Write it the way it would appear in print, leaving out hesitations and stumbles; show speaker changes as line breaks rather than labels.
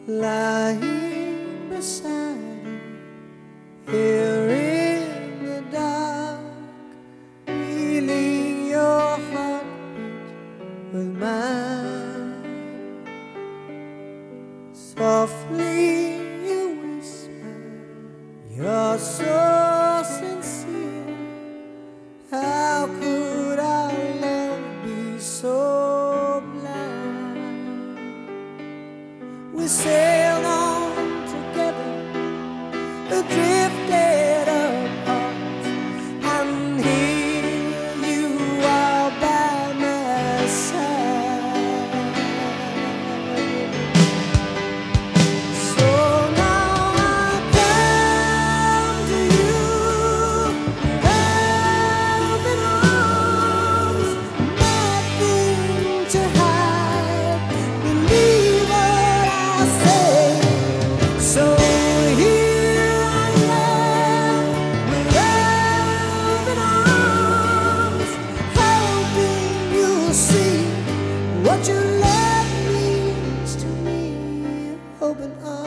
lying beside you here in the dark, feeling your heartbeat with mine. Softly you whisper, you're so sincere. How could our love be so blind? We sailed on together, drifted apart, and here you are by my side. So now I come to you, open arms, nothing to hide. Believe what I say. So here I am, with open arms, hoping you'll see what your love means to me. Open arms.